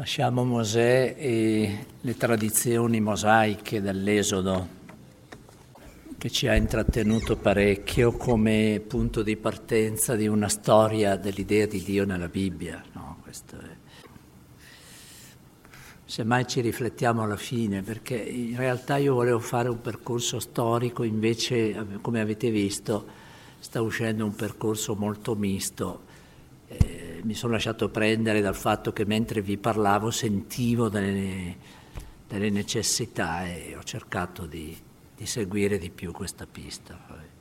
Lasciamo Mosè e le tradizioni mosaiche dell'Esodo, che ci ha intrattenuto parecchio come punto di partenza di una storia dell'idea di Dio nella Bibbia. No, questo è. Semmai ci riflettiamo alla fine, perché in realtà io volevo fare un percorso storico, invece, come avete visto, sta uscendo un percorso molto misto. Mi sono lasciato prendere dal fatto che mentre vi parlavo sentivo delle necessità e ho cercato di seguire di più questa pista.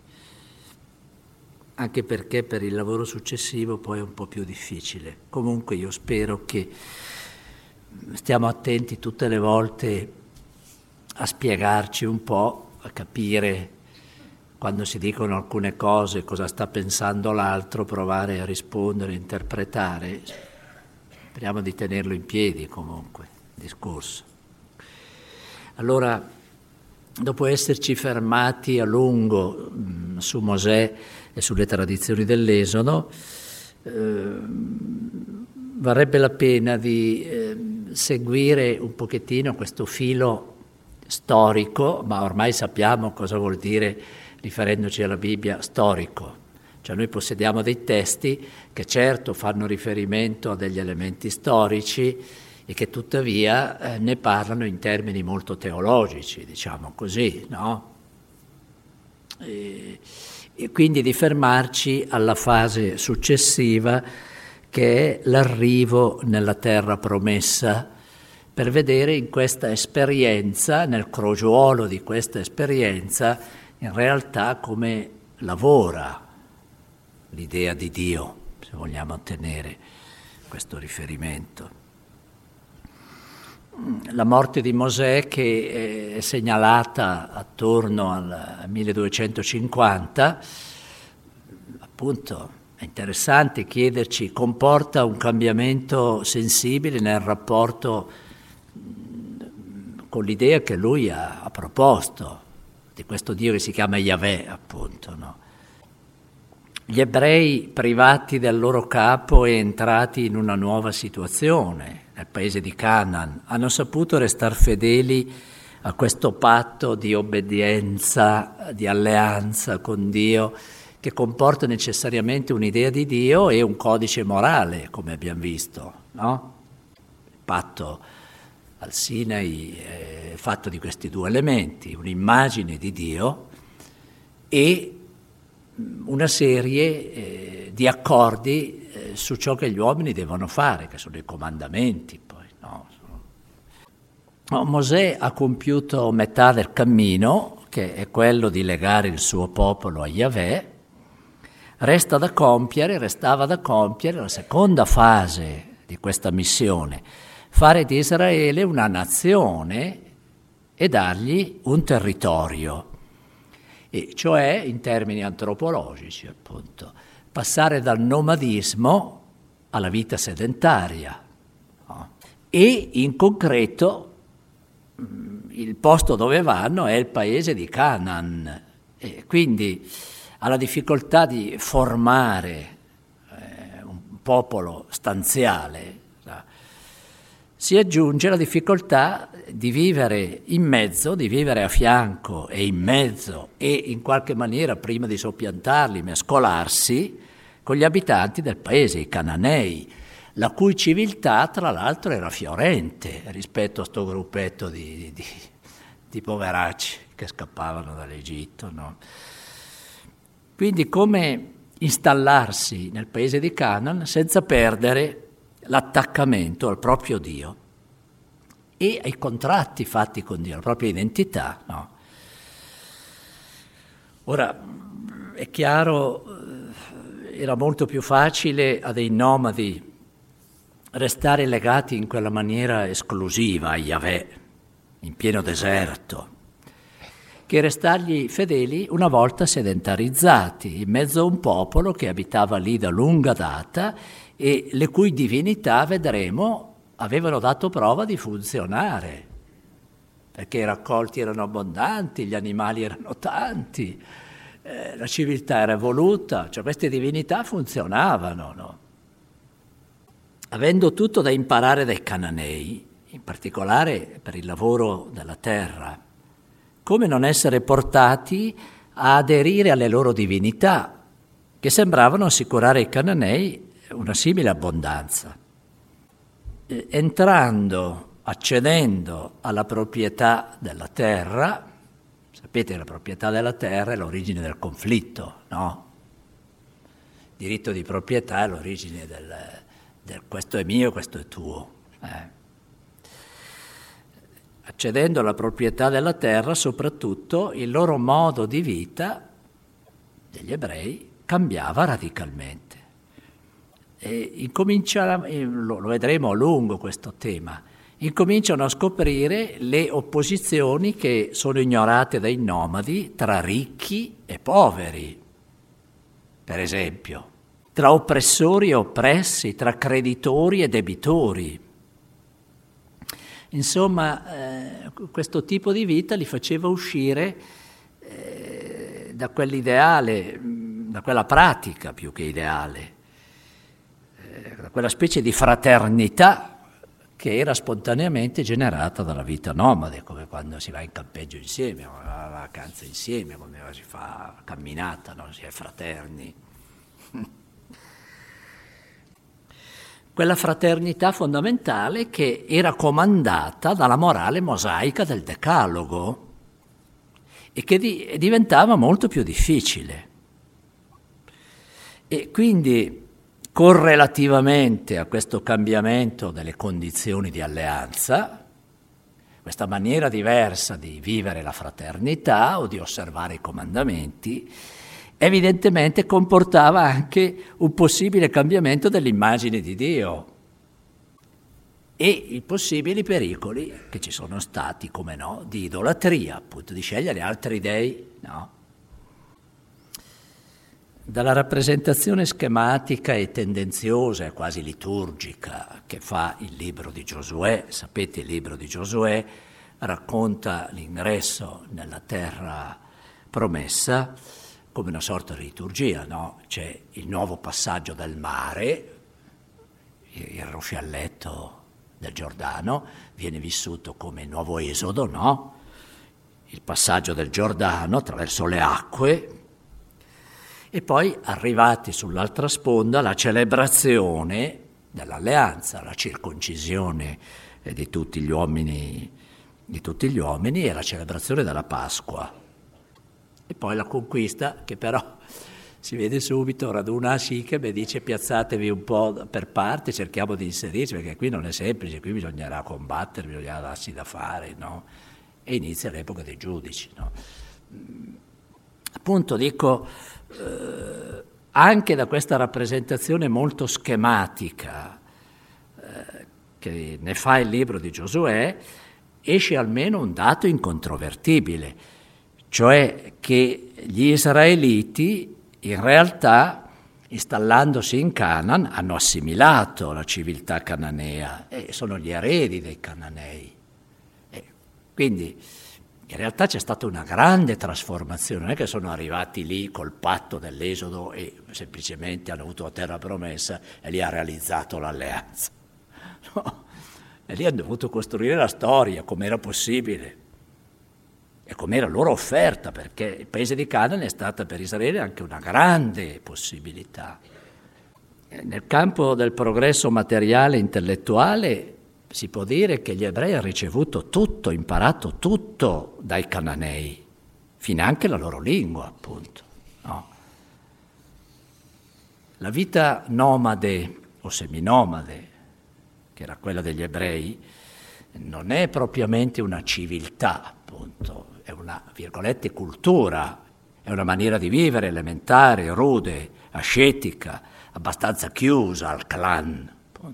Anche perché per il lavoro successivo poi è un po' più difficile. Comunque io spero che stiamo attenti tutte le volte a spiegarci un po', a capire quando si dicono alcune cose cosa sta pensando l'altro, provare a rispondere, interpretare. Speriamo di tenerlo in piedi comunque, il discorso. Allora, dopo esserci fermati a lungo su Mosè e sulle tradizioni dell'Esodo, varrebbe la pena di seguire un pochettino questo filo storico, ma ormai sappiamo cosa vuol dire, riferendoci alla Bibbia, storico. Cioè noi possediamo dei testi che certo fanno riferimento a degli elementi storici e che tuttavia ne parlano in termini molto teologici, diciamo così, no? E quindi di fermarci alla fase successiva, che è l'arrivo nella terra promessa, per vedere in questa esperienza, nel crogiuolo di questa esperienza, in realtà come lavora l'idea di Dio, se vogliamo ottenere questo riferimento. La morte di Mosè, che è segnalata attorno al 1250, appunto è interessante chiederci, comporta un cambiamento sensibile nel rapporto con l'idea che lui ha proposto, di questo Dio che si chiama Yahweh, appunto, no? Gli ebrei, privati del loro capo e entrati in una nuova situazione nel paese di Canaan, hanno saputo restare fedeli a questo patto di obbedienza, di alleanza con Dio, che comporta necessariamente un'idea di Dio e un codice morale, come abbiamo visto, no? Il patto al Sinai è fatto di questi due elementi, un'immagine di Dio e una serie di accordi su ciò che gli uomini devono fare, che sono i comandamenti poi, no? Mosè ha compiuto metà del cammino, che è quello di legare il suo popolo a Yahweh. Restava da compiere la seconda fase di questa missione, fare di Israele una nazione e dargli un territorio, e cioè in termini antropologici, appunto, passare dal nomadismo alla vita sedentaria, no? E in concreto il posto dove vanno è il paese di Canaan, e quindi alla difficoltà di formare un popolo stanziale si aggiunge la difficoltà di vivere in mezzo, di vivere a fianco e in mezzo e in qualche maniera, prima di soppiantarli, mescolarsi con gli abitanti del paese, i cananei, la cui civiltà tra l'altro era fiorente rispetto a sto gruppetto di poveracci che scappavano dall'Egitto, no? Quindi come installarsi nel paese di Canaan senza perdere l'attaccamento al proprio Dio e ai contratti fatti con Dio, la propria identità, no? Ora, è chiaro, era molto più facile a dei nomadi restare legati in quella maniera esclusiva a Yahweh, in pieno deserto, che restargli fedeli una volta sedentarizzati, in mezzo a un popolo che abitava lì da lunga data e le cui divinità, vedremo, avevano dato prova di funzionare, perché i raccolti erano abbondanti, gli animali erano tanti, la civiltà era evoluta, cioè queste divinità funzionavano, no? avendo tutto da imparare dai cananei, in particolare per il lavoro della terra, come non essere portati a aderire alle loro divinità, che sembravano assicurare ai cananei una simile abbondanza. Accedendo alla proprietà della terra, sapete che la proprietà della terra è l'origine del conflitto, no? Il diritto di proprietà è l'origine del questo è mio, questo è tuo. Accedendo alla proprietà della terra, soprattutto il loro modo di vita degli ebrei cambiava radicalmente. E lo vedremo a lungo questo tema, incominciano a scoprire le opposizioni che sono ignorate dai nomadi tra ricchi e poveri, per esempio, tra oppressori e oppressi, tra creditori e debitori. Insomma, questo tipo di vita li faceva uscire da quell'ideale, da quella pratica più che ideale, da quella specie di fraternità che era spontaneamente generata dalla vita nomade, come quando si va in campeggio insieme, o va a vacanza insieme, come si fa camminata, no? Si è fraterni. Quella fraternità fondamentale che era comandata dalla morale mosaica del Decalogo e che diventava molto più difficile. E quindi, correlativamente a questo cambiamento delle condizioni di alleanza, questa maniera diversa di vivere la fraternità o di osservare i comandamenti, evidentemente comportava anche un possibile cambiamento dell'immagine di Dio e i possibili pericoli che ci sono stati, come no, di idolatria, appunto, di scegliere altri dei, no? Dalla rappresentazione schematica e tendenziosa e quasi liturgica che fa il libro di Giosuè, sapete il libro di Giosuè racconta l'ingresso nella terra promessa come una sorta di liturgia, no? C'è il nuovo passaggio del mare, il ruscelletto del Giordano, viene vissuto come il nuovo esodo, no? Il passaggio del Giordano attraverso le acque, e poi, arrivati sull'altra sponda, la celebrazione dell'alleanza, la circoncisione di tutti gli uomini e la celebrazione della Pasqua. E poi la conquista, che però si vede subito, raduna Sichem e dice piazzatevi un po' per parte, cerchiamo di inserirci, perché qui non è semplice, qui bisognerà combattere, bisognerà darsi da fare, no? E inizia l'epoca dei giudici, no? Appunto dico, anche da questa rappresentazione molto schematica che ne fa il libro di Giosuè, esce almeno un dato incontrovertibile, cioè che gli israeliti in realtà, installandosi in Canaan, hanno assimilato la civiltà cananea e sono gli eredi dei cananei. Quindi in realtà c'è stata una grande trasformazione, non è che sono arrivati lì col patto dell'Esodo e semplicemente hanno avuto la terra promessa e lì ha realizzato l'alleanza. No, e lì hanno dovuto costruire la storia, come era possibile e come era loro offerta, perché il paese di Canaan è stata per Israele anche una grande possibilità. Nel campo del progresso materiale e intellettuale si può dire che gli ebrei hanno ricevuto tutto, imparato tutto dai cananei, finanche la loro lingua, appunto. No? La vita nomade o seminomade, che era quella degli ebrei, non è propriamente una civiltà, appunto, è una, virgolette, cultura, è una maniera di vivere elementare, rude, ascetica, abbastanza chiusa al clan,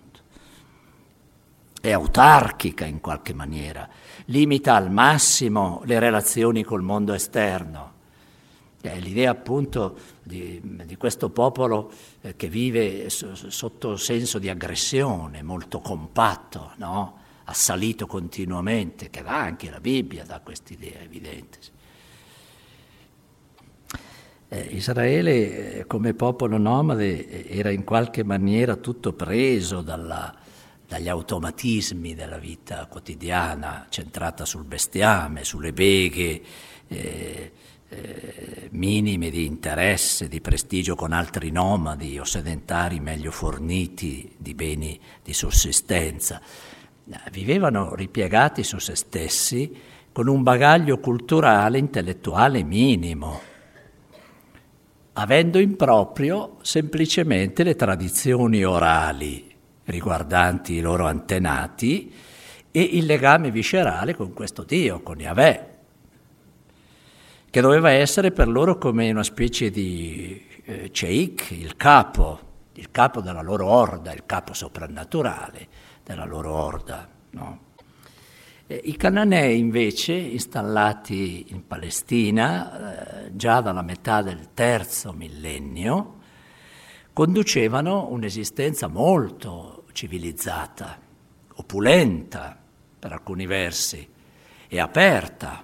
è autarchica in qualche maniera, limita al massimo le relazioni col mondo esterno. È l'idea appunto di questo popolo che vive sotto senso di aggressione, molto compatto, no? Assalito continuamente, che dà anche la Bibbia, dà quest'idea evidente. Israele come popolo nomade era in qualche maniera tutto preso dagli automatismi della vita quotidiana, centrata sul bestiame, sulle beghe, minime di interesse, di prestigio con altri nomadi o sedentari meglio forniti di beni di sussistenza. Vivevano ripiegati su se stessi con un bagaglio culturale, intellettuale minimo, avendo in proprio semplicemente le tradizioni orali riguardanti i loro antenati e il legame viscerale con questo Dio, con Yahweh, che doveva essere per loro come una specie di Sheikh, il capo della loro orda, il capo soprannaturale della loro orda, no? I Cananei invece, installati in Palestina già dalla metà del terzo millennio, conducevano un'esistenza molto civilizzata, opulenta per alcuni versi e aperta.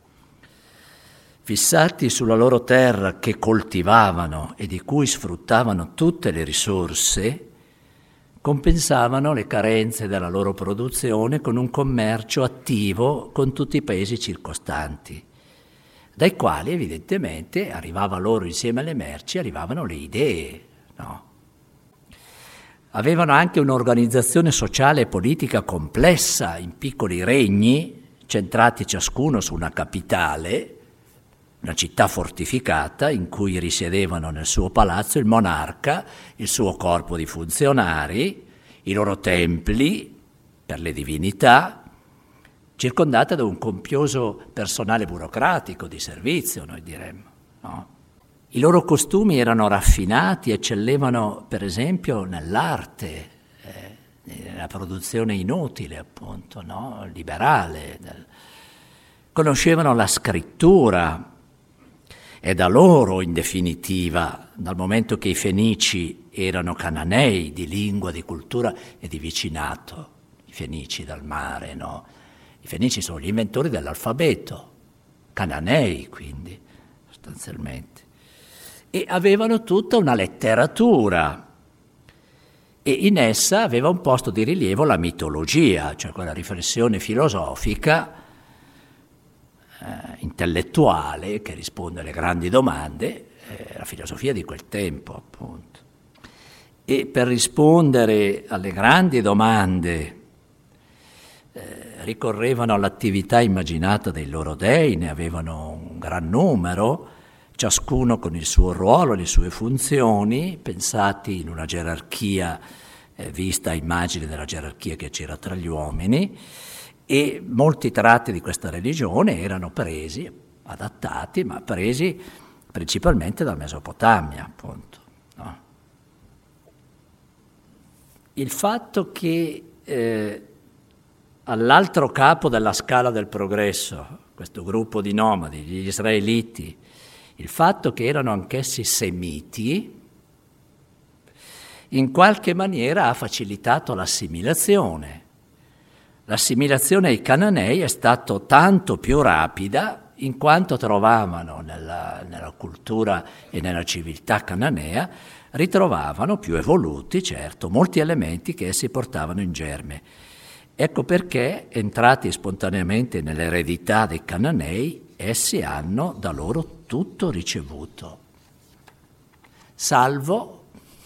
Fissati sulla loro terra che coltivavano e di cui sfruttavano tutte le risorse, compensavano le carenze della loro produzione con un commercio attivo con tutti i paesi circostanti, dai quali evidentemente arrivava loro insieme alle merci, arrivavano le idee, no? Avevano anche un'organizzazione sociale e politica complessa in piccoli regni, centrati ciascuno su una capitale, una città fortificata in cui risiedevano nel suo palazzo il monarca, il suo corpo di funzionari, i loro templi per le divinità, circondata da un copioso personale burocratico di servizio, noi diremmo, no? I loro costumi erano raffinati, eccellevano per esempio nell'arte, nella produzione inutile appunto, no? Liberale. Conoscevano la scrittura. È da loro, in definitiva, dal momento che i Fenici erano cananei di lingua, di cultura e di vicinato, i Fenici dal mare, no? I Fenici sono gli inventori dell'alfabeto, cananei quindi, sostanzialmente. E avevano tutta una letteratura e in essa aveva un posto di rilievo la mitologia, cioè quella riflessione filosofica intellettuale che risponde alle grandi domande, la filosofia di quel tempo appunto. E per rispondere alle grandi domande ricorrevano all'attività immaginata dei loro dei, ne avevano un gran numero, ciascuno con il suo ruolo, le sue funzioni, pensati in una gerarchia vista a immagine della gerarchia che c'era tra gli uomini. E molti tratti di questa religione erano presi, adattati, ma presi principalmente dalla Mesopotamia, appunto, no? Il fatto che all'altro capo della scala del progresso, questo gruppo di nomadi, gli israeliti, il fatto che erano anch'essi semiti, in qualche maniera ha facilitato l'assimilazione. L'assimilazione ai cananei è stata tanto più rapida in quanto trovavano nella cultura e nella civiltà cananea, ritrovavano più evoluti, certo, molti elementi che essi portavano in germe. Ecco perché, entrati spontaneamente nell'eredità dei cananei, essi hanno da loro tutto ricevuto, salvo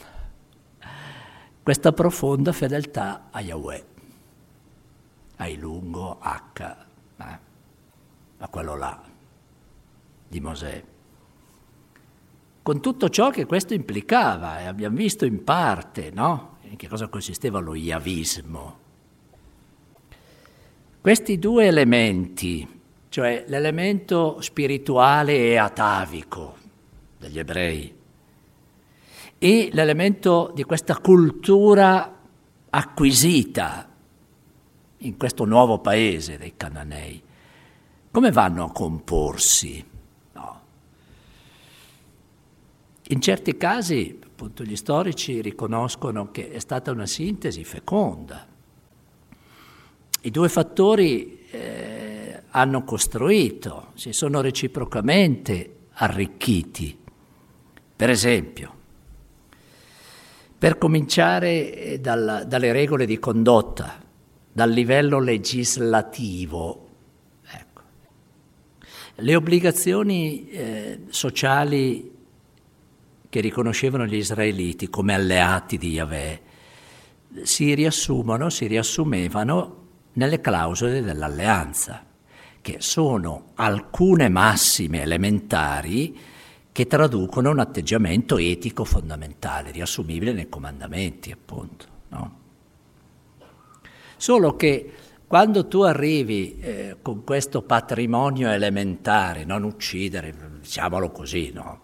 questa profonda fedeltà a Yahweh. Hai lungo H, a quello là, di Mosè. Con tutto ciò che questo implicava, e abbiamo visto in parte, no? In che cosa consisteva lo yavismo. Questi due elementi, cioè l'elemento spirituale e atavico degli ebrei e l'elemento di questa cultura acquisita in questo nuovo paese dei Cananei, come vanno a comporsi? No. In certi casi, appunto, gli storici riconoscono che è stata una sintesi feconda. I due fattori hanno costruito, si sono reciprocamente arricchiti. Per esempio, per cominciare dalle regole di condotta, dal livello legislativo, ecco. Le obbligazioni sociali che riconoscevano gli israeliti come alleati di Yahweh si riassumevano nelle clausole dell'alleanza, che sono alcune massime elementari che traducono un atteggiamento etico fondamentale, riassumibile nei comandamenti, appunto, no? Solo che quando tu arrivi con questo patrimonio elementare, non uccidere, diciamolo così, no?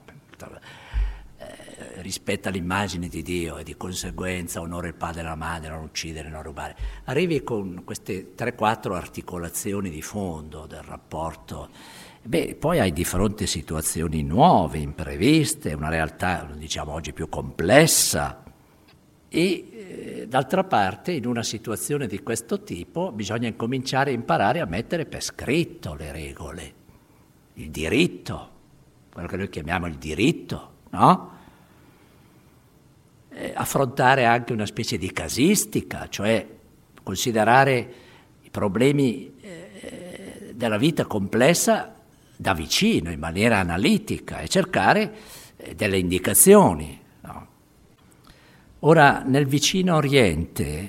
Rispetta l'immagine di Dio e di conseguenza onora il padre e la madre, non uccidere, non rubare. Arrivi con queste 3-4 articolazioni di fondo del rapporto, poi hai di fronte situazioni nuove, impreviste, una realtà, diciamo oggi, più complessa e d'altra parte in una situazione di questo tipo bisogna incominciare a imparare a mettere per scritto le regole, il diritto, quello che noi chiamiamo il diritto, no? Affrontare anche una specie di casistica, cioè considerare i problemi della vita complessa da vicino, in maniera analitica e cercare delle indicazioni, no? Ora, nel vicino Oriente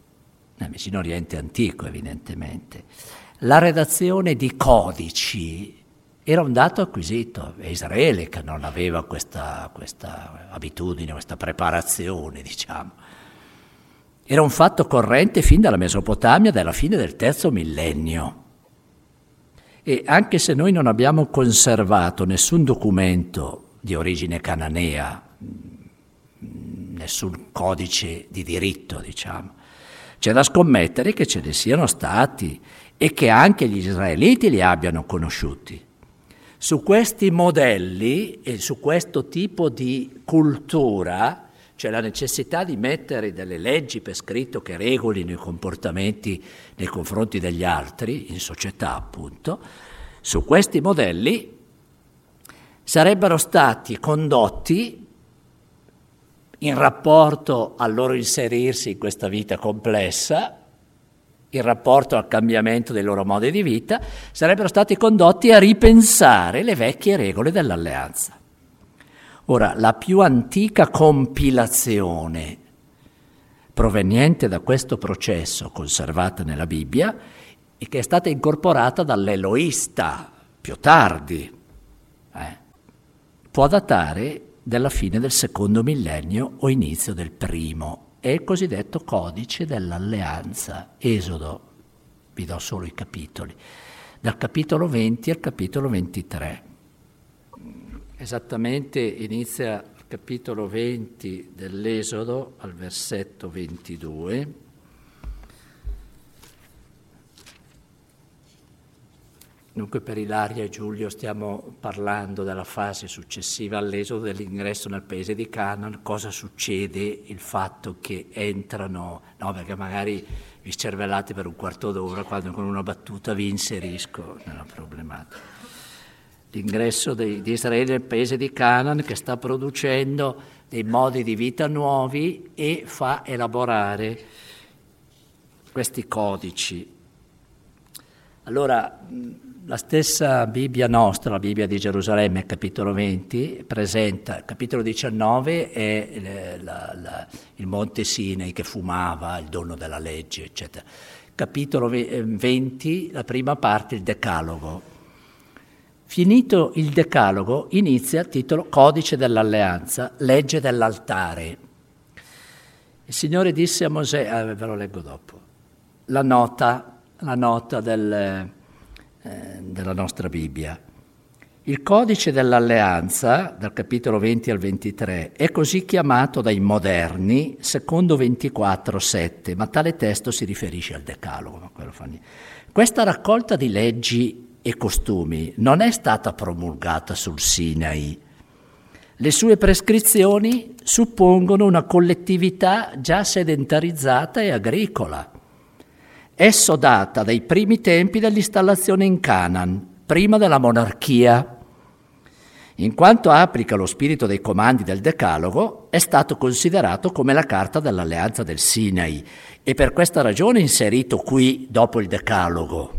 antico evidentemente, la redazione di codici era un dato acquisito. È Israele che non aveva questa abitudine, questa preparazione, diciamo. Era un fatto corrente fin dalla Mesopotamia, dalla fine del terzo millennio. E anche se noi non abbiamo conservato nessun documento di origine cananea, nessun codice di diritto, diciamo, c'è da scommettere che ce ne siano stati e che anche gli israeliti li abbiano conosciuti. Su questi modelli e su questo tipo di cultura, cioè la necessità di mettere delle leggi per scritto che regolino i comportamenti nei confronti degli altri, in società appunto, su questi modelli sarebbero stati condotti in rapporto al loro inserirsi in questa vita complessa, in rapporto al cambiamento dei loro modi di vita, sarebbero stati condotti a ripensare le vecchie regole dell'alleanza. Ora, la più antica compilazione proveniente da questo processo, conservata nella Bibbia, e che è stata incorporata dall'Eloista più tardi, può datare della fine del secondo millennio o inizio del primo. È il cosiddetto codice dell'alleanza, Esodo, vi do solo i capitoli, dal capitolo 20 al capitolo 23. Esattamente inizia il capitolo 20 dell'Esodo al versetto 22. Dunque per Ilaria e Giulio stiamo parlando della fase successiva all'esodo, dell'ingresso nel paese di Canaan. Cosa succede? Il fatto che entrano, no, perché magari vi scervellate per un quarto d'ora quando con una battuta vi inserisco nella problematica. L'ingresso di Israele nel paese di Canaan, che sta producendo dei modi di vita nuovi e fa elaborare questi codici. Allora, la stessa Bibbia nostra, la Bibbia di Gerusalemme, capitolo 20, presenta, il capitolo 19 è il Monte Sinai che fumava, il dono della legge, eccetera. Capitolo 20, la prima parte, il Decalogo. Finito il Decalogo, inizia il titolo Codice dell'Alleanza, legge dell'altare. Il Signore disse a Mosè, ve lo leggo dopo, la nota della nostra Bibbia. Il codice dell'alleanza, dal capitolo 20 al 23, è così chiamato dai moderni secondo 24:7, ma tale testo si riferisce al Decalogo. Questa raccolta di leggi e costumi non è stata promulgata sul Sinai. Le sue prescrizioni suppongono una collettività già sedentarizzata e agricola. Esso data dai primi tempi dell'installazione in Canaan, prima della monarchia. in quanto applica lo spirito dei comandi del Decalogo, è stato considerato come la carta dell'alleanza del Sinai e per questa ragione inserito qui dopo il Decalogo.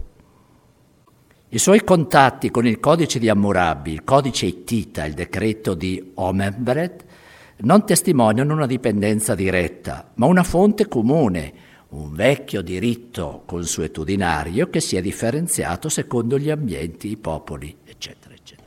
I suoi contatti con il codice di Hammurabi, il codice ittita, il decreto di Omembret, non testimoniano una dipendenza diretta, ma una fonte comune, un vecchio diritto consuetudinario che si è differenziato secondo gli ambienti, i popoli, eccetera, eccetera.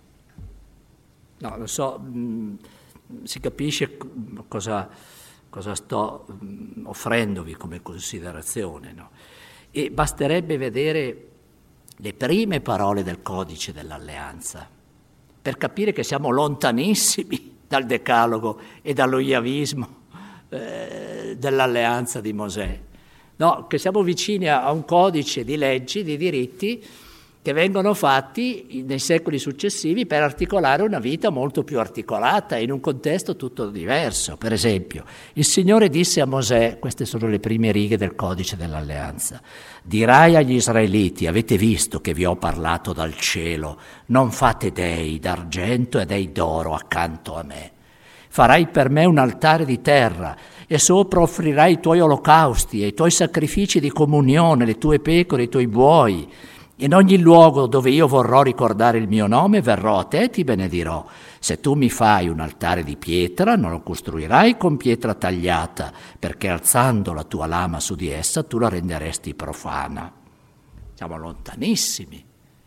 No, non so, si capisce cosa sto offrendovi come considerazione, no? E basterebbe vedere le prime parole del codice dell'alleanza per capire che siamo lontanissimi dal Decalogo e dallo iavismo dell'alleanza di Mosè, no, che siamo vicini a un codice di leggi, di diritti che vengono fatti nei secoli successivi per articolare una vita molto più articolata in un contesto tutto diverso. Per esempio, il Signore disse a Mosè, queste sono le prime righe del codice dell'alleanza: dirai agli israeliti, avete visto che vi ho parlato dal cielo, non fate dei d'argento e dei d'oro accanto a me. Farai per me un altare di terra e sopra offrirai i tuoi olocausti e i tuoi sacrifici di comunione, le tue pecore, i tuoi buoi. In ogni luogo dove io vorrò ricordare il mio nome, verrò a te e ti benedirò. Se tu mi fai un altare di pietra, non lo costruirai con pietra tagliata, perché alzando la tua lama su di essa tu la renderesti profana. Siamo lontanissimi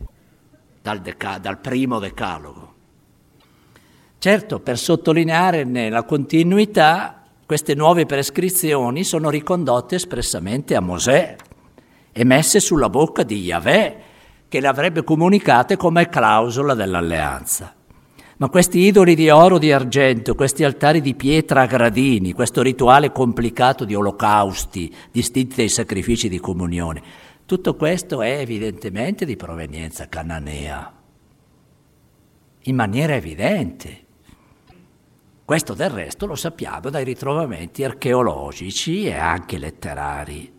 dal primo decalogo. Certo, per sottolinearne la continuità, queste nuove prescrizioni sono ricondotte espressamente a Mosè e messe sulla bocca di Yahweh, che le avrebbe comunicate come clausola dell'alleanza. Ma questi idoli di oro, di argento, questi altari di pietra a gradini, questo rituale complicato di olocausti, distinti dai sacrifici di comunione, tutto questo è evidentemente di provenienza cananea, in maniera evidente. Questo del resto lo sappiamo dai ritrovamenti archeologici e anche letterari.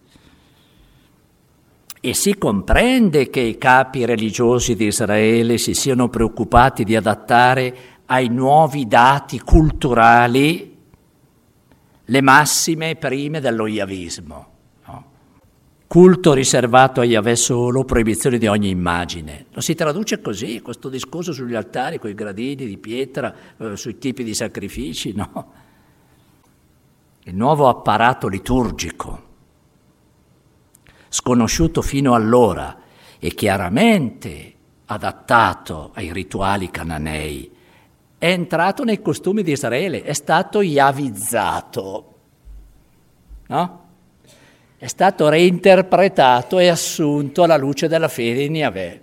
E si comprende che i capi religiosi di Israele si siano preoccupati di adattare ai nuovi dati culturali le massime prime dello iavismo. No? Culto riservato a Yahweh solo, proibizione di ogni immagine. Lo si traduce così, questo discorso sugli altari, con i gradini di pietra, sui tipi di sacrifici, no? Il nuovo apparato liturgico, sconosciuto fino allora e chiaramente adattato ai rituali cananei, è entrato nei costumi di Israele, è stato yavizzato, no? È stato reinterpretato e assunto alla luce della fede in Yahweh.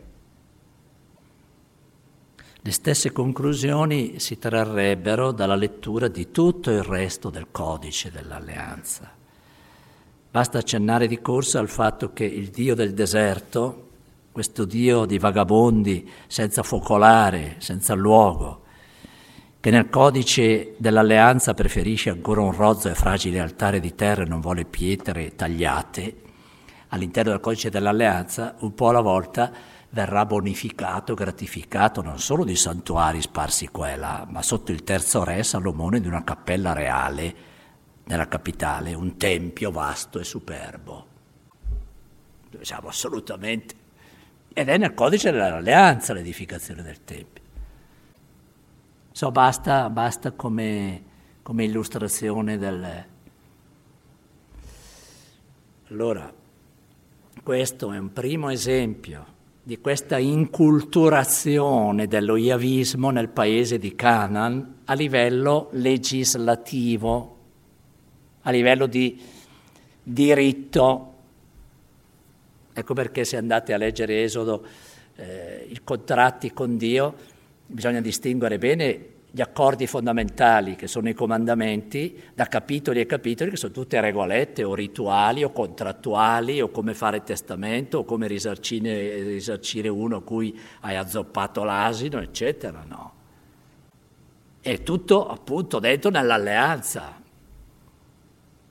Le stesse conclusioni si trarrebbero dalla lettura di tutto il resto del codice dell'alleanza. Basta accennare di corsa al fatto che il Dio del deserto, questo Dio di vagabondi senza focolare, senza luogo, che nel codice dell'alleanza preferisce ancora un rozzo e fragile altare di terra e non vuole pietre tagliate, all'interno del codice dell'alleanza, un po' alla volta, verrà bonificato, gratificato non solo di santuari sparsi qua e là, ma sotto il terzo re Salomone di una cappella reale nella capitale, un tempio vasto e superbo. Siamo assolutamente... Ed è nel codice dell'alleanza l'edificazione del tempio. So, basta come illustrazione del... Allora, questo è un primo esempio di questa inculturazione dello iavismo nel paese di Canaan a livello legislativo, a livello di diritto. Ecco perché se andate a leggere Esodo, i contratti con Dio, bisogna distinguere bene gli accordi fondamentali, che sono i comandamenti, da capitoli e capitoli, che sono tutte regolette o rituali o contrattuali, o come fare testamento, o come risarcire uno a cui hai azzoppato l'asino, eccetera, no. È tutto appunto dentro nell'alleanza.